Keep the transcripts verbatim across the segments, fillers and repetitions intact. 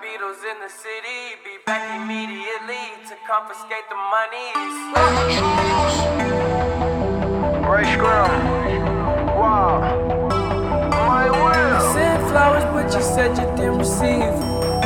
Beatles in the city, be back immediately to confiscate the monies. Ray Scrum. Wow. My will. I sent flowers, but you said you didn't receive.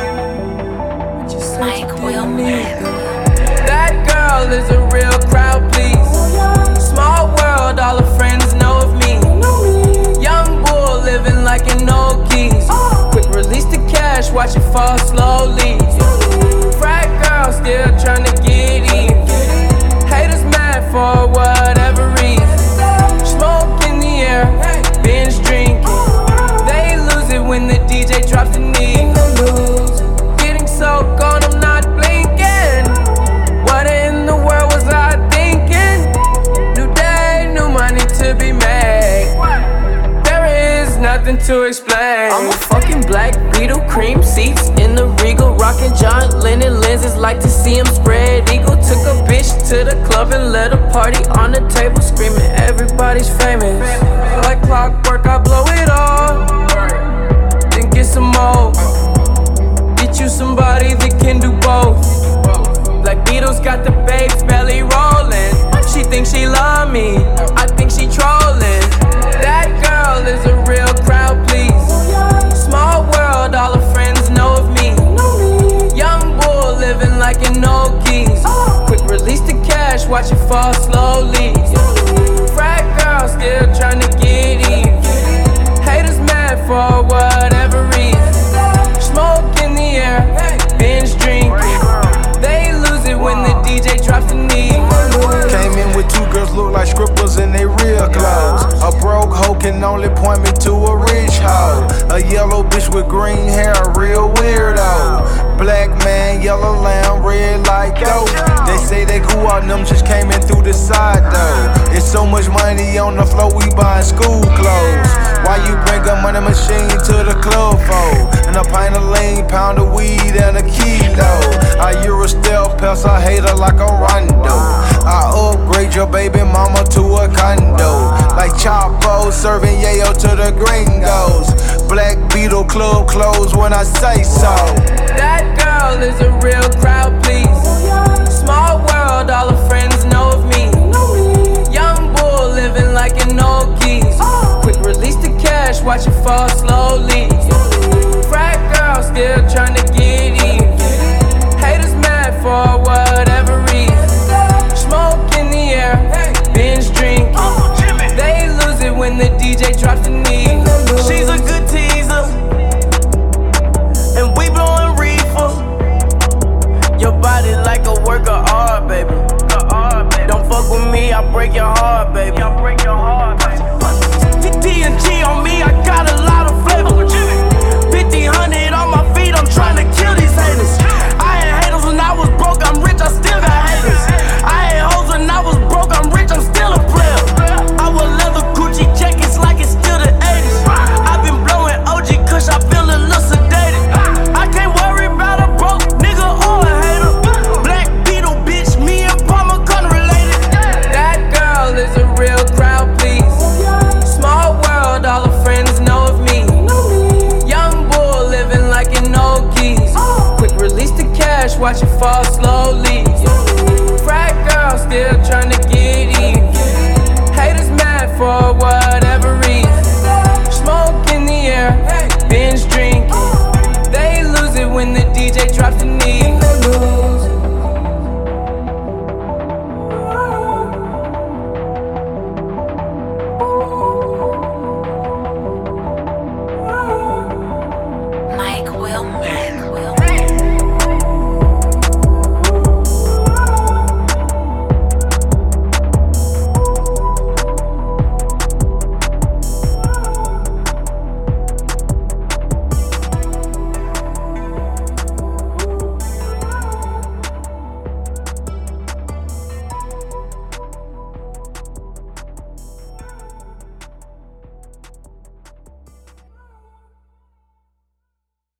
But you said Mike you Will didn't need them. That girl is a real crowd, please. Small world, all her friends know of me. Young bull living like an old keys. Quick release the cash, watch it fall slowly. Frat girl still tryna get in. Haters mad for whatever reason. Smoke in the air, binge drinking. They lose it when the D J drops the knee. Getting so gone, I'm not blinking. What in the world was I thinking? New day, new money to be made. There is nothing to explain. I'm a fucking black Beetle, cream seats in the Regal, rockin' John Lennon lenses, like to see him spread eagle. Took a bitch to the club and let a party on the table, screaming everybody's famous. Like clockwork, I blow it all, then get some more. Get you somebody that can do both. Black Beatles got the babes belly rolling. She thinks she love me, I think she trolling. That girl is a real crowd, please. Small world, all her friends know of me. Young bull living like an old keys. Quick release the cash, watch it fall slowly. Frat girl still tryna get in. Haters mad for whatever reason. Smoke in the air, binge drinking. They lose it when the D J drops the knee. Came in with two girls look like scribbles in they real clothes. A broke hoe can only point me to a rich hoe. A yellow bitch with green hair, a real weirdo. Black man, yellow lamb, red like dope. They say they cool out, them just came in through the side though. It's so much money on the floor, we buying school clothes. Why you bring a money machine to the club for? And a pint of lean, pound of weed, and a kilo. I Euro stealth pass, I hate her like a rondo. I upgrade your baby mama to a condo. Like Chapo serving yayo to the gringos. Black Beetle club closed when I say so. That girl is a real crowd, please. Small world, all her friends know of me. Young bull living like an old keys. Quick release the cash, watch it fall slowly. Frat girl still tryna get in. Haters mad for whatever reason. Smoke in the air, binge drinking. They lose it when the D J drops the knee. She's a good teaser, and we blowin' reefer. Your body like a work of art, baby. Don't fuck with me, I break your heart, baby. T N G on me.